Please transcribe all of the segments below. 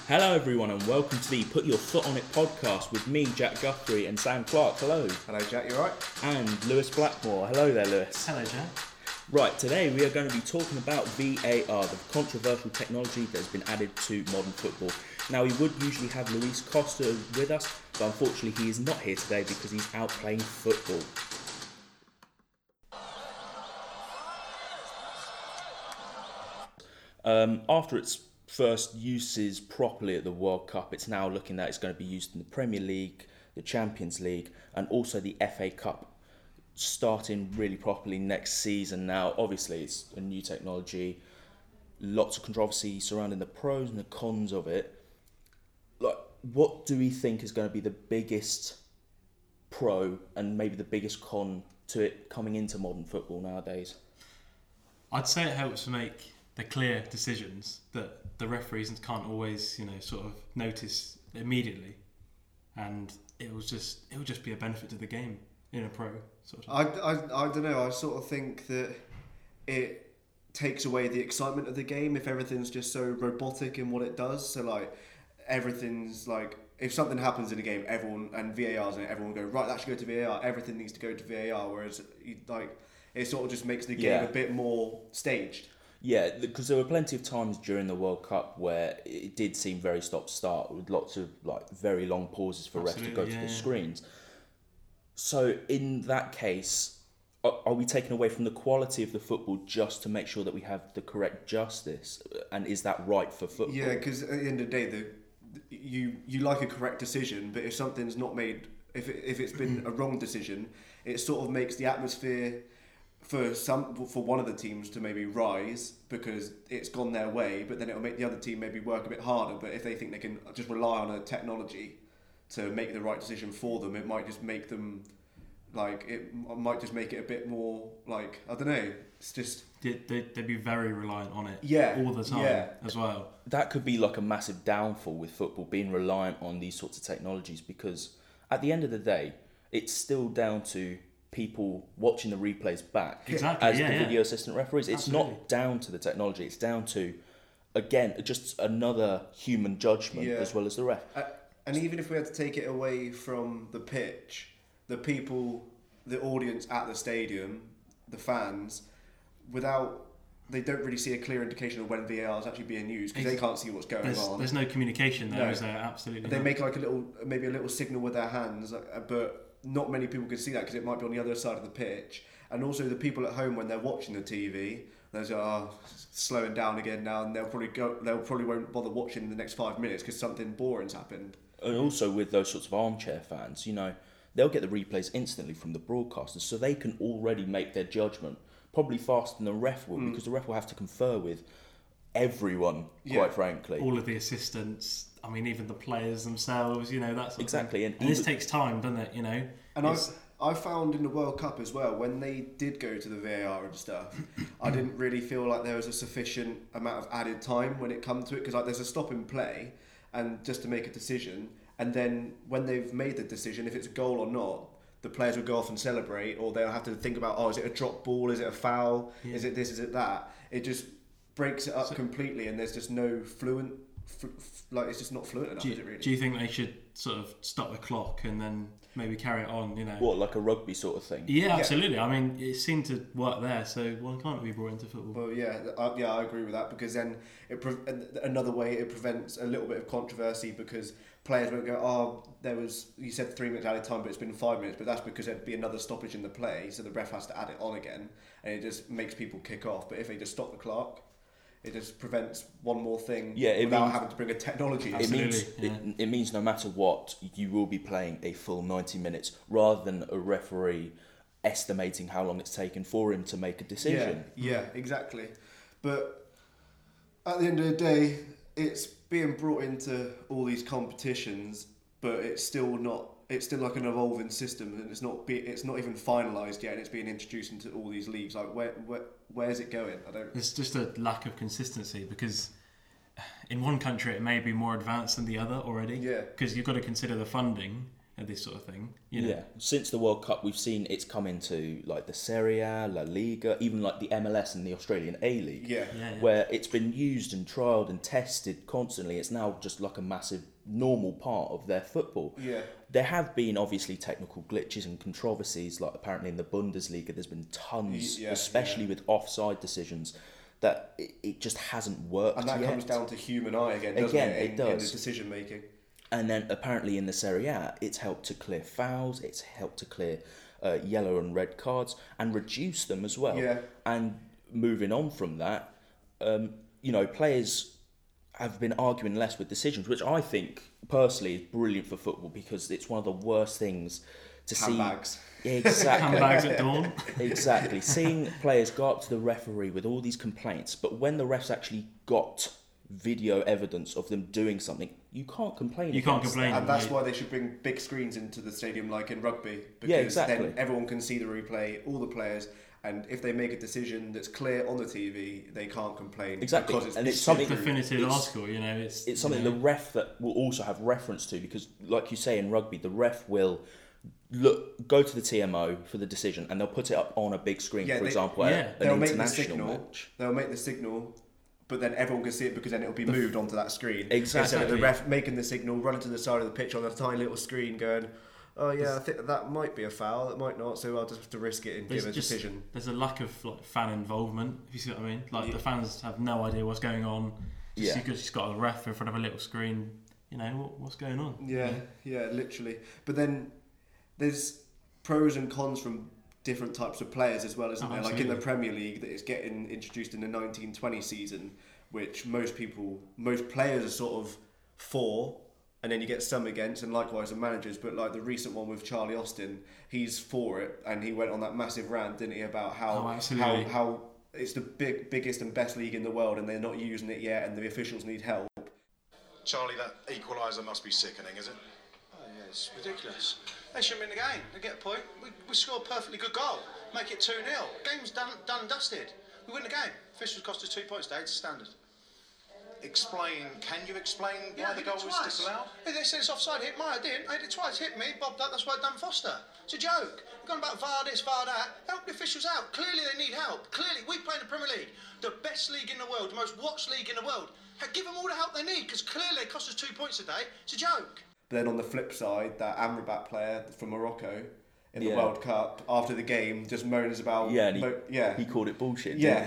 Hello everyone and welcome to the Put Your Foot On It podcast with me, Jack Guthrie, and Sam Clark. Hello. Hello Jack, you alright? And Lewis Blackmore. Hello there, Lewis. Hello, Jack. Right, today we are going to be talking about VAR, the controversial technology that has been added to modern football. Now, we would usually have Luis Costa with us, but unfortunately he is not here today because he's out playing football. After its first uses properly at the World Cup, it's now looking that it's going to be used in the Premier League, the Champions League, and also the FA Cup, starting really properly next season. Now, obviously, it's a new technology, lots of controversy surrounding the pros and the cons of it. Like, what do we think is going to be the biggest pro and maybe the biggest con to it coming into modern football nowadays? I'd say it helps make the clear decisions that the referees can't always, sort of notice immediately, and it will just be a benefit to the game in a pro sort of. I don't know. I sort of think that it takes away the excitement of the game if everything's just so robotic in what it does. So like everything's like, if something happens in a game, everyone and VAR's in it, everyone will go, right, that should go to VAR. Everything needs to go to VAR. Whereas it sort of just makes the game a bit more staged. Yeah, because there were plenty of times during the World Cup where it did seem very stop-start with lots of very long pauses for refs to go to the screens. So in that case, are we taking away from the quality of the football just to make sure that we have the correct justice? And is that right for football? Yeah, because at the end of the day, you like a correct decision, but if something's not made, if it's been a wrong decision, it sort of makes the atmosphere for one of the teams to maybe rise because it's gone their way, but then it'll make the other team maybe work a bit harder. But if they think they can just rely on a technology to make the right decision for them, it might just make them it might just make it a bit more I don't know. It's just they'd be very reliant on it all the time as well. That could be like a massive downfall with football, being reliant on these sorts of technologies, because at the end of the day, it's still down to people watching the replays back as the video assistant referees. It's not down to the technology, it's down to, again, just another human judgment as well as the ref. And even if we had to take it away from the pitch, the people, the audience at the stadium, the fans, they don't really see a clear indication of when VAR is actually being used because they can't see what's going on. There's no communication there, is there? Absolutely. They make maybe a little signal with their hands, but not many people can see that because it might be on the other side of the pitch. And also the people at home, when they're watching the TV, they're slowing down again now, and they'll probably won't bother watching in the next 5 minutes because something boring's happened. And also with those sorts of armchair fans, they'll get the replays instantly from the broadcasters, so they can already make their judgment probably faster than the ref will, because the ref will have to confer with everyone, quite frankly. All of the assistants, even the players themselves, that sort of exactly. thing. And this takes time, doesn't it, And I found in the World Cup as well, when they did go to the VAR and stuff, I didn't really feel like there was a sufficient amount of added time when it come to it, because there's a stop in play and just to make a decision, and then when they've made the decision, if it's a goal or not, the players will go off and celebrate, or they'll have to think about, is it a drop ball, is it a foul, is it this, is it that? It just breaks it up completely, and there's just no fluent, it's just not fluent enough, is it really? Do you think they should sort of stop the clock and then maybe carry it on, What, like a rugby sort of thing? Yeah, absolutely. It seemed to work there, so why can't it be brought into football? Well, I agree with that, because then another way it prevents a little bit of controversy, because players won't go, you said 3 minutes added time, but it's been 5 minutes, but that's because there'd be another stoppage in the play, so the ref has to add it on again, and it just makes people kick off. But if they just stop the clock, it just prevents one more thing without having to bring a technology. It means no matter what, you will be playing a full 90 minutes rather than a referee estimating how long it's taken for him to make a decision. Yeah, exactly. But at the end of the day, it's being brought into all these competitions, but it's still like an evolving system, and it's not even finalised yet, and it's being introduced into all these leagues. Like where's it going? It's just a lack of consistency, because in one country it may be more advanced than the other already. Yeah. Because you've got to consider the funding at this sort of thing. You know? Yeah, since the World Cup, we've seen it's come into like the Serie A, La Liga, even like the MLS and the Australian A-League, Yeah. where it's been used and trialled and tested constantly. It's now just like a massive normal part of their football. Yeah. There have been obviously technical glitches and controversies, like apparently in the Bundesliga, there's been tons, especially with offside decisions, that it just hasn't worked And that yet. comes down to human eye again, doesn't it? It does. In the decision making. And then apparently in the Serie A, it's helped to clear fouls, it's helped to clear yellow and red cards and reduce them as well. Yeah. And moving on from that, players have been arguing less with decisions, which I think personally is brilliant for football because it's one of the worst things to Handbags. see. Exactly. Handbags at dawn. Exactly. Seeing players go up to the referee with all these complaints, but when the refs actually got video evidence of them doing something, you can't complain. You can't against complain. that. And that's why they should bring big screens into the stadium like in rugby. Because Yeah, exactly. then everyone can see the replay, all the players, and if they make a decision that's clear on the TV, they can't complain. Exactly. Because And it's It's something- a definitive it's- article, you know. It's something the ref that will also have reference to because, like you say in rugby, the ref will go to the TMO for the decision and they'll put it up on a big screen, for example, at they'll an make the international signal. match. They'll make the signal, but then everyone can see it because then it'll be moved onto that screen. Exactly. Instead of the ref making the signal, running to the side of the pitch on a tiny little screen, going, "Oh yeah, I think that might be a foul. It might not. So I'll just have to risk it and give a decision." There's a lack of fan involvement. If you see what I mean, the fans have no idea what's going on. Just because she's got a ref in front of a little screen, you know what's going on. Yeah, literally. But then there's pros and cons from different types of players as well, isn't there? Like in the Premier League, that is getting introduced in the 1920 season, which most players are sort of for, and then you get some against, and likewise the managers. But like the recent one with Charlie Austin, he's for it, and he went on that massive rant, didn't he, about how it's the biggest and best league in the world, and they're not using it yet, and the officials need help. Charlie, that equaliser must be sickening, is it? Oh yeah, it's ridiculous. They shouldn't win the game. They get a point. We score a perfectly good goal. Make it 2-0. Game's done and dusted. We win the game. Officials cost us 2 points today. It's standard. Can you explain why the goal was disallowed? Yeah, they said it's offside. Hit me. I didn't. I hit it twice. Hit me. Bob that. That's why I done Foster. It's a joke. We're going about VAR this, VAR that. Help the officials out. Clearly they need help. Clearly we play in the Premier League, the best league in the world, the most watched league in the world. Give them all the help they need because clearly it cost us 2 points today. It's a joke. But then on the flip side, that Amrabat player from Morocco in the World Cup, after the game, just moans about... He called it bullshit, Yeah.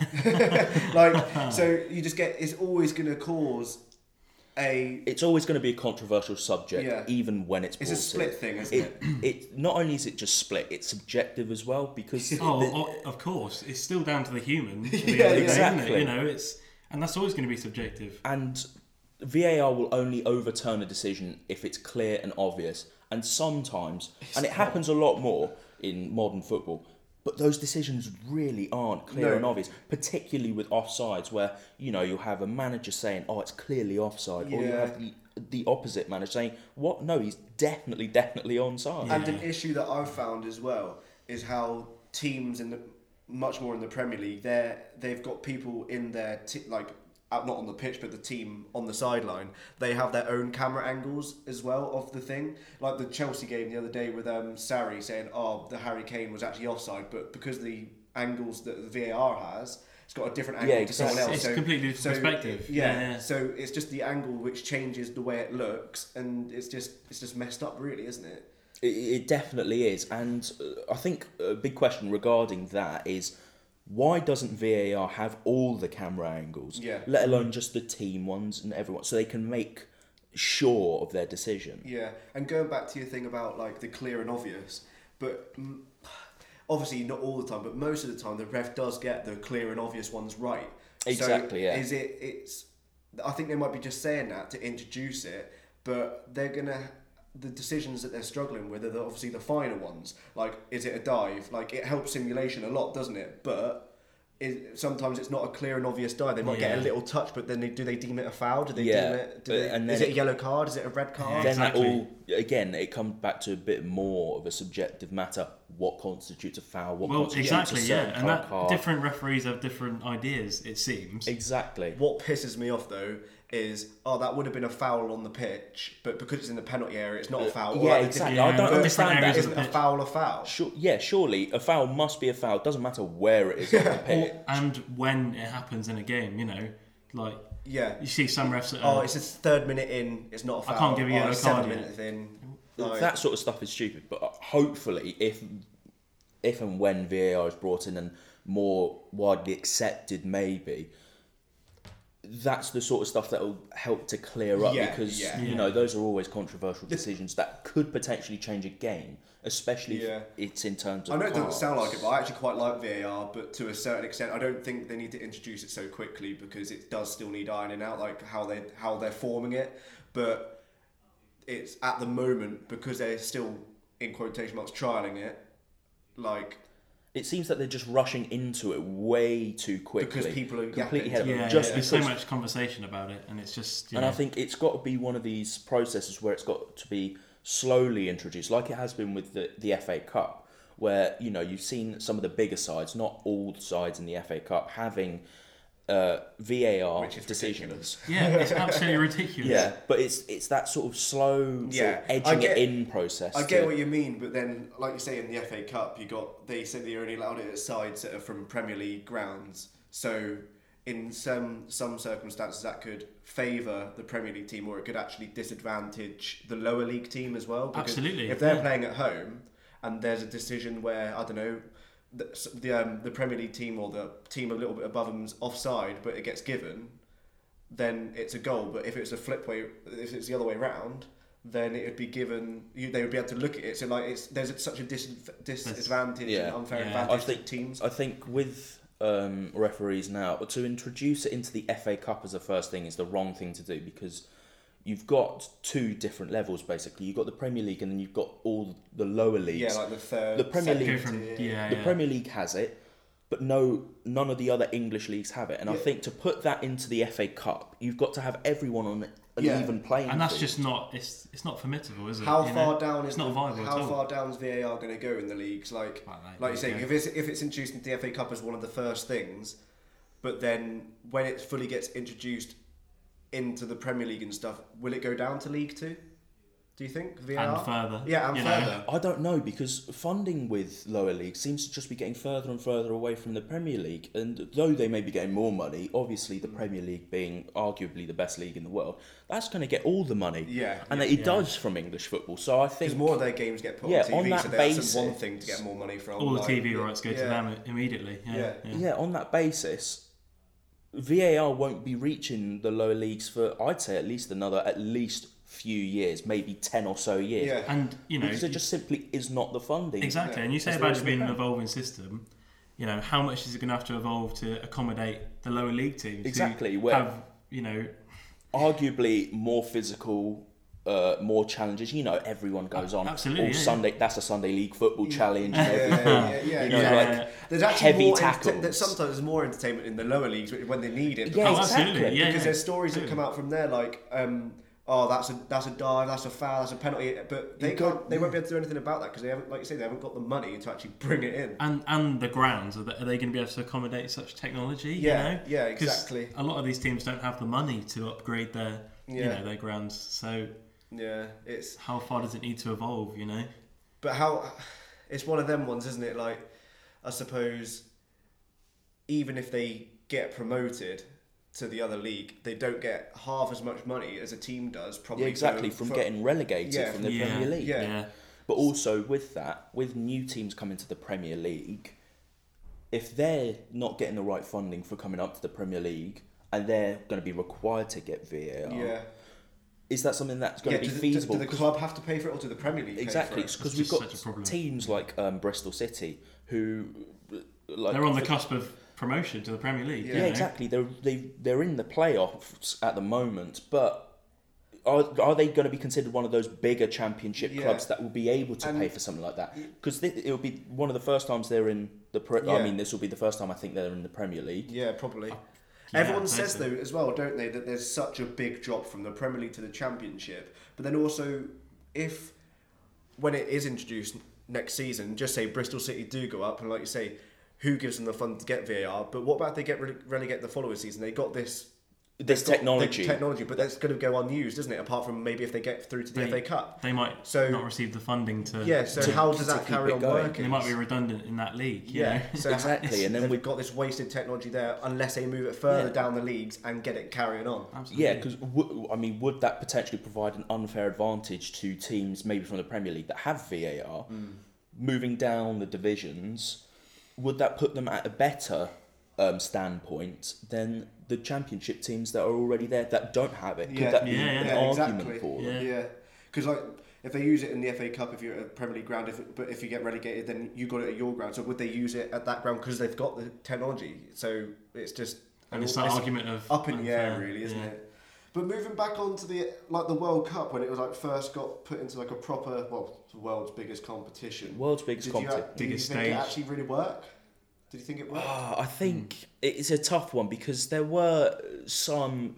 So you just get... It's always going to cause a... It's always going to be a controversial subject, even when it's a split thing, isn't it? It not only is it just split, it's subjective as well, because... of course. It's still down to the human. Exactly. You know, and that's always going to be subjective. And VAR will only overturn a decision if it's clear and obvious. And sometimes, and it happens a lot more in modern football, but those decisions really aren't clear and obvious, particularly with offsides where, you'll have a manager saying, oh, it's clearly offside, or you have the opposite manager saying, what? No, he's definitely onside. And an issue that I've found as well is how teams much more in the Premier League, they've got people in their not on the pitch, but the team on the sideline, they have their own camera angles as well of the thing. Like the Chelsea game the other day with Sarri saying, the Harry Kane was actually offside, but because the angles that the VAR has, it's got a different angle to someone else. It's a completely different perspective. Yeah. So it's just the angle which changes the way it looks, and it's just messed up, really, isn't it? It definitely is, and I think a big question regarding that is, why doesn't VAR have all the camera angles, let alone just the team ones and everyone, so they can make sure of their decision? Yeah, and going back to your thing about like the clear and obvious, but obviously not all the time, but most of the time the ref does get the clear and obvious ones right. Exactly, so it's I think they might be just saying that to introduce it, but they're gonna... The decisions that they're struggling with are obviously the finer ones. Like, is it a dive? Like, it helps simulation a lot, doesn't it? But sometimes it's not a clear and obvious dive. They might get a little touch, but then do they deem it a foul? Do they deem it? Is it a yellow card? Is it a red card? Then it comes back to a bit more of a subjective matter. What constitutes a foul? What constitutes a certain and card? different referees have different ideas. It seems exactly. What pisses me off though is, that would have been a foul on the pitch, but because it's in the penalty area, it's not a foul. Yeah, exactly. I don't understand that. Isn't a foul a foul? Surely a foul must be a foul. It doesn't matter where it is on the pitch. And when it happens in a game, like you see some refs. It's a 3rd minute in. It's not a foul. I can't give you a card 7 yet. minutes in. That sort of stuff is stupid. But hopefully, if and when VAR is brought in and more widely accepted, maybe. That's the sort of stuff that will help to clear up because those are always controversial decisions that could potentially change a game, especially if it's in terms of. I know it doesn't sound like it, but I actually quite like VAR. But to a certain extent, I don't think they need to introduce it so quickly because it does still need ironing out, like how they're forming it. But it's at the moment because they're still in quotation marks trialing it, like. It seems that they're just rushing into it way too quickly. Because people are completely there's so much conversation about it, and it's just. I think it's got to be one of these processes where it's got to be slowly introduced, like it has been with the FA Cup, where you've seen some of the bigger sides, not all the sides in the FA Cup, having VAR decisions. Yeah, it's absolutely ridiculous. Yeah, but it's that sort of slow sort of edging it in process. I get what you mean, but then, like you say, in the FA Cup, they said they only allowed it at sides that are from Premier League grounds. So in some circumstances, that could favour the Premier League team, or it could actually disadvantage the lower league team as well. Because absolutely. If they're playing at home and there's a decision where, I don't know, the Premier League team or the team a little bit above them's offside, but it gets given, then it's a goal. But if it's a if it's the other way round, then it would be given. They would be able to look at it. So there's such a disadvantage and unfair advantage to teams. I think with referees now, to introduce it into the FA Cup as the first thing is the wrong thing to do because. You've got 2 different levels basically. You've got the Premier League and then you've got all the lower leagues. Yeah, like the third. The Premier League. The Premier League has it, but none of the other English leagues have it. And I think to put that into the FA Cup, you've got to have everyone on an even playing field. And that's just not. It's not permissible, is it? How far down is it's not viable How at all. Far down is VAR going to go in the leagues? Like you say, if it's introduced into the FA Cup as one of the first things, but then when it fully gets introduced into the Premier League and stuff, will it go down to League 2? Do you think VAR? And further. Yeah, and further. I don't know because funding with lower leagues seems to just be getting further and further away from the Premier League. And though they may be getting more money, obviously the Premier League being arguably the best league in the world, that's going to get all the money. Yeah. And it does from English football. So I think because more of their games get put on TV, on that so basis, that's one thing to get more money from. All the TV rights go to them immediately. Yeah, on that basis. VAR won't be reaching the lower leagues for, I'd say, at least few years, maybe 10 or so years. Yeah. And because there just simply is not the funding. Exactly. And you say about it being an evolving system, how much is it going to have to evolve to accommodate the lower league teams? Exactly. Who where have, arguably more physical, more challenges. Everyone goes on. Absolutely. Sunday. That's a Sunday league football challenge. And everything. There's actually heavy more tackles. Sometimes there's more entertainment in the lower leagues when they need it. Yeah, exactly. Because there's stories that come out from there like, that's a dive, that's a foul, that's a penalty. But they won't be able to do anything about that because they haven't, like you say, they haven't got the money to actually bring it in. And the grounds, are they going to be able to accommodate such technology? Yeah, exactly. A lot of these teams don't have the money to upgrade their their grounds. So it's how far does it need to evolve? But it's one of them ones, isn't it? Like, I suppose even if they get promoted to the other league, they don't get half as much money as a team does. Probably from getting relegated from the Premier League. Yeah. But also with new teams coming to the Premier League, if they're not getting the right funding for coming up to the Premier League and they're going to be required to get VAR, is that something that's going to be feasible? Do the club have to pay for it, or do the Premier League exactly, pay for it? Because we've got teams like Bristol City who they're on the cusp of promotion to the Premier League. Yeah, exactly. They're in the playoffs at the moment, but are they going to be considered one of those bigger championship clubs that will be able to pay for something like that? Because it'll be one of the first times they're in the. I mean, this will be the first time I think they're in the Premier League. Yeah, probably. Everyone says though as well, don't they, that there's such a big drop from the Premier League to the Championship. But then also, when it is introduced next season, just say Bristol City do go up, and like you say, who gives them the fund to get VAR? But what about if they get relegate the following season? They got this This technology. But that's going to go unused, isn't it? Apart from maybe if they get through to the FA Cup. They might not receive the funding to... Yeah, so how does that keep carry it on going. working? They might be redundant in that league. Yeah, so exactly. And then we've got this wasted technology there unless they move it further down the leagues and get it carrying on. Absolutely. Yeah, because would that potentially provide an unfair advantage to teams maybe from the Premier League that have VAR moving down the divisions? Would that put them at a better standpoint than the Championship teams that are already there that don't have it? Could that be an argument for them? Yeah, because like if they use it in the FA Cup, if you're at a Premier League ground, but if you get relegated, then you got it at your ground. So would they use it at that ground because they've got the technology? So it's just and it's that argument of up in the air, really, isn't it? But moving back on to the World Cup when it was like first got put into like a proper the world's biggest competition. World's biggest competition. Did you think it actually really worked? Did you think it worked? I think it's a tough one because there were some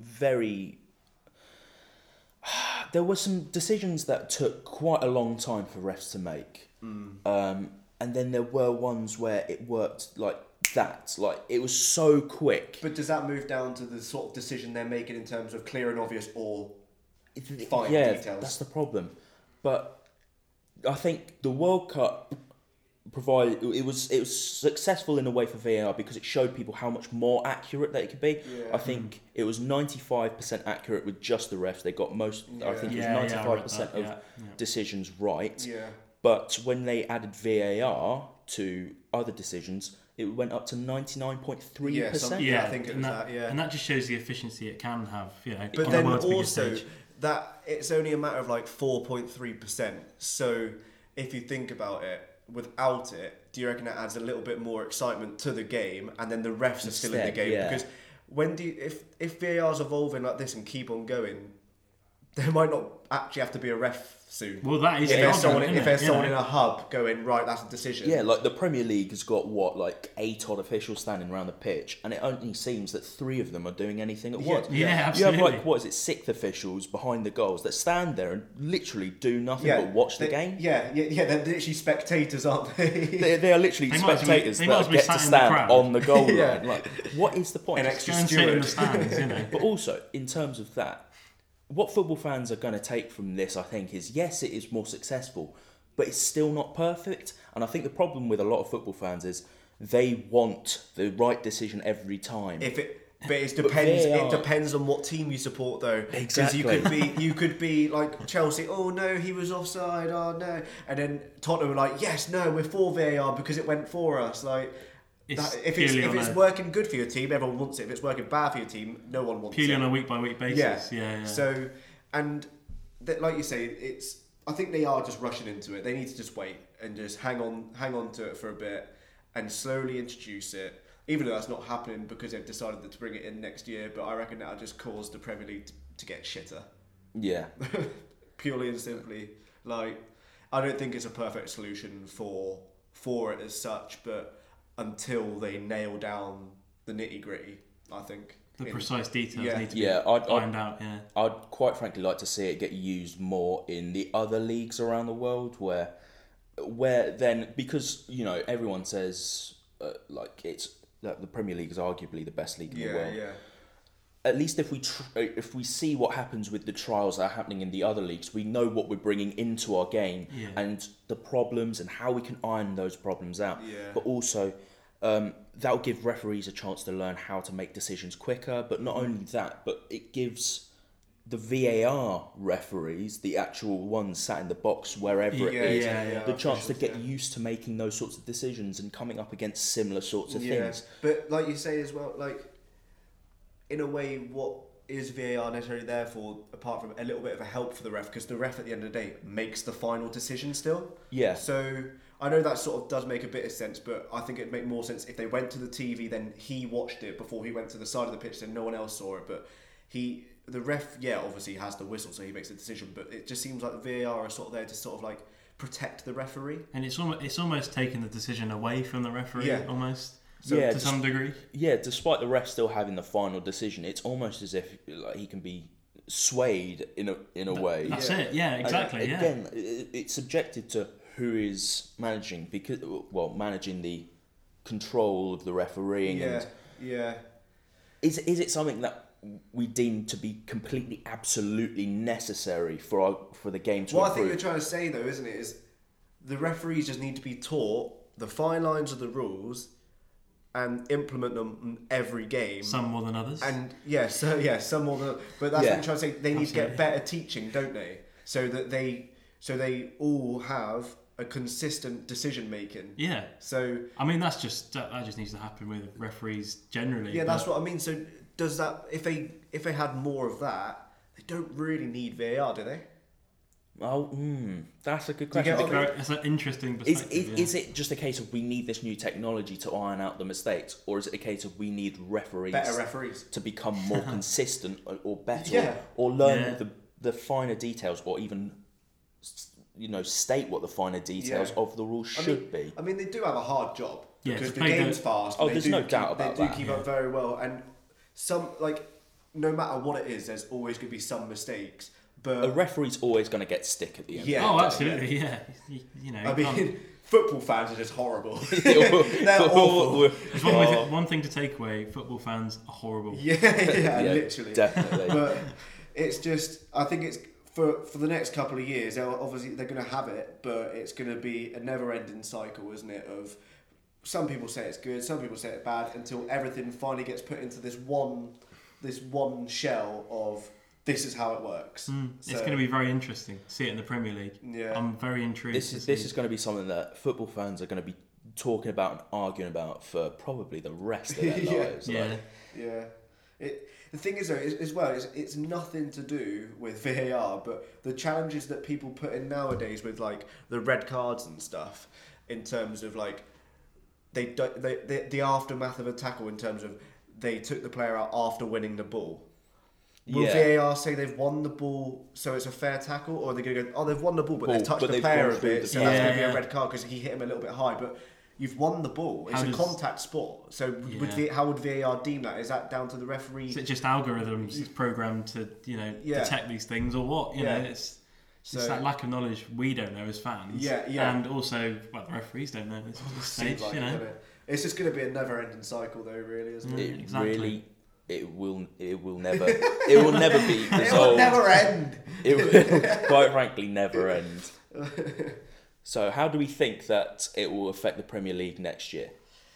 decisions that took quite a long time for refs to make. And then there were ones where it worked like that. Like, it was so quick. But does that move down to the sort of decision they're making in terms of clear and obvious or fine details? That's the problem. But I think the World Cup it was successful in a way for VAR because it showed people how much more accurate that it could be. Yeah. I think it was 95% accurate with just the refs. They got most. I think it was 95% of decisions right. Yeah. But when they added VAR to other decisions, it went up to 99.3%. Yeah, I think it was that. Yeah, and that just shows the efficiency it can have. But then also that it's only a matter of like 4.3%. So if you think about it, without it, do you reckon it adds a little bit more excitement to the game, and then the refs are still in the game? Because if VAR's evolving like this and keep on going, there might not actually have to be a ref soon. Well, that is if there's someone in a hub going, right, that's a decision. Yeah, like the Premier League has got 8 odd officials standing around the pitch, and it only seems that 3 of them are doing anything at once. Yeah, absolutely. You have 6th officials behind the goals that stand there and literally do nothing but watch the game. Yeah, they're literally spectators, aren't they? They are literally spectators that get to stand on the goal line. Like, what is the point? An extra steward. But also, in terms of that, what football fans are going to take from this, I think, is yes, it is more successful, but it's still not perfect. And I think the problem with a lot of football fans is they want the right decision every time. It depends on what team you support, though. Exactly. Because you could be like Chelsea. Oh no, he was offside. Oh no, and then Tottenham were like, yes, no, we're for VAR because it went for us. Like. If it's working good for your team, everyone wants it. If it's working bad for your team, no one wants it. Purely on a week-by-week basis. Yeah. So, and like you say, I think they are just rushing into it. They need to just wait and just hang on to it for a bit and slowly introduce it. Even though that's not happening because they've decided to bring it in next year, but I reckon that'll just cause the Premier League to get shitter. Yeah. Purely and simply. Like, I don't think it's a perfect solution for it as such, but until they nail down the nitty gritty, I think the precise details need to be ironed out. Yeah, I'd quite frankly like to see it get used more in the other leagues around the world, where then, because everyone says it's the Premier League is arguably the best league in the world. Yeah. At least if we see what happens with the trials that are happening in the other leagues, we know what we're bringing into our game and the problems and how we can iron those problems out. Yeah. But also, that will give referees a chance to learn how to make decisions quicker. But not only that, but it gives the VAR referees, the actual ones sat in the box wherever it is, the chance to get used to making those sorts of decisions and coming up against similar sorts of things. But like you say as well, like, in a way, what is VAR necessarily there for, apart from a little bit of a help for the ref? Because the ref, at the end of the day, makes the final decision still. Yeah. So I know that sort of does make a bit of sense, but I think it'd make more sense if they went to the TV, then he watched it before he went to the side of the pitch, and no one else saw it. But the ref, obviously has the whistle, so he makes the decision. But it just seems like the VAR are sort of there to sort of like protect the referee. And it's almost taking the decision away from the referee, almost. So to some degree. Yeah, despite the ref still having the final decision, it's almost as if he can be swayed in a way. That's it. Yeah, exactly. And again, it's subjected to who is managing managing the control of the refereeing. Yeah. Is it something that we deem to be completely, absolutely necessary for the game to What I improve. think you're trying to say, though, isn't it, is the referees just need to be taught the fine lines of the rules and implement them in every game. Some more than others. And some more than. But that's what I'm trying to say. They need to get better teaching, don't they? So they all have a consistent decision making. Yeah. So I mean, that just needs to happen with referees generally. yeah, that's what I mean. So does that if they had more of that, they don't really need VAR, do they? Oh, that's a good Do you question. get what I mean? It's an interesting perspective. Is it just a case of we need this new technology to iron out the mistakes, or is it a case of we need Better referees. to become more consistent or better, Yeah. or learn Yeah. the finer details, or even state what the finer details Yeah. of the rules should be? I mean, they do have a hard job Yeah, because to the play game's the- fast. Oh, they there's do no keep- doubt about They that. do keep up very well, and some no matter what it is, there's always going to be some mistakes. But A referee's always going to get stick at the end. Yeah. Oh, absolutely, yeah. You know, I you can't- mean, football fans are just horrible. They're awful. There's one thing to take away: football fans are horrible. Yeah, literally. Definitely. But it's just, I think it's for the next couple of years. Obviously, they're going to have it, but it's going to be a never-ending cycle, isn't it? Of some people say it's good, some people say it's bad, until everything finally gets put into this one shell of this is how it works. It's going to be very interesting to see it in the Premier League. Yeah. I'm very intrigued. This is going to be something that football fans are going to be talking about and arguing about for probably the rest of their Yeah. lives. Yeah. Yeah. The thing is, though, as well, it's nothing to do with VAR, but the challenges that people put in nowadays with like the red cards and stuff, in terms of like the aftermath of a tackle, in terms of they took the player out after winning the ball. Will VAR say they've won the ball, so it's a fair tackle, or are they going to go, oh, they've won the ball, but they've touched the player a bit, so that's going to be a red card because he hit him a little bit high, but you've won the ball. It's a contact sport. So how would VAR deem that? Is that down to the referee? Is it just algorithms programmed to detect these things, or what? You know, it's that lack of knowledge we don't know as fans. Yeah. And also, well, the referees don't know at this stage. Like it's just going to be a never-ending cycle, though. Really, isn't it? Exactly. It will never be resolved. It will never end. It will, quite frankly, never end. So, how do we think that it will affect the Premier League next year?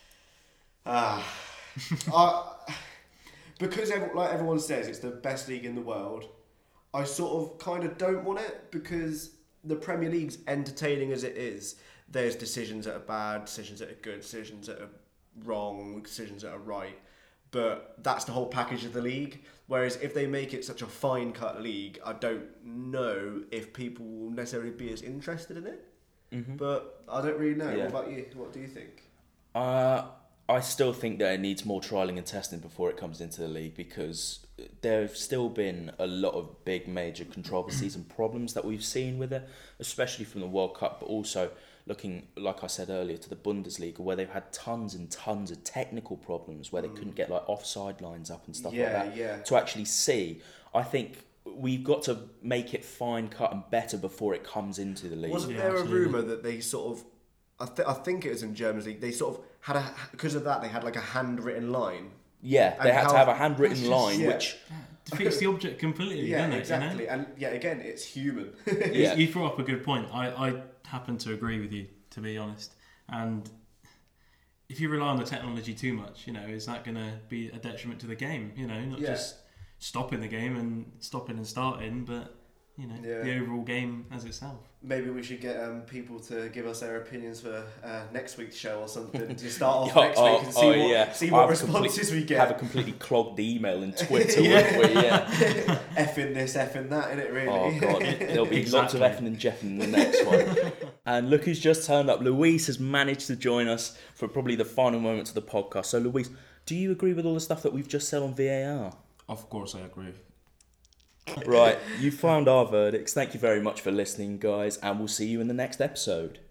Because like everyone says, it's the best league in the world. I sort of kind of don't want it, because the Premier League's entertaining as it is. There's decisions that are bad, decisions that are good, decisions that are wrong, decisions that are right. But that's the whole package of the league. Whereas if they make it such a fine-cut league, I don't know if people will necessarily be as interested in it. Mm-hmm. But I don't really know. Yeah. What about you? What do you think? I still think that it needs more trialling and testing before it comes into the league, because there have still been a lot of big major controversies and problems that we've seen with it, especially from the World Cup, but also looking, like I said earlier, to the Bundesliga, where they've had tons and tons of technical problems where they couldn't get like offside lines up and stuff like that to actually see. I think we've got to make it fine cut and better before it comes into the league. Wasn't there a rumour that they sort of, I think it was in Germany's league, they sort of had because of that, they had like a handwritten line. Yeah, they had to have a handwritten line, which defeats the object completely, doesn't it? Exactly. You know? And again, it's human. You brought up a good point. I happen to agree with you, to be honest. And if you rely on the technology too much, is that going to be a detriment to the game? Not just stopping the game and stopping and starting, but the overall game as itself. Maybe we should get people to give us their opinions for next week's show or something to start off next week and see what responses we get. Have a completely clogged email and Twitter, wouldn't we? Yeah. Effing this, effing that, innit, really? Oh, God. There'll be lots of effing and jeffing in the next one. And look who's just turned up. Luis has managed to join us for probably the final moments of the podcast. So, Luis, do you agree with all the stuff that we've just said on VAR? Of course I agree. Right, you found our verdicts. Thank you very much for listening, guys, and we'll see you in the next episode.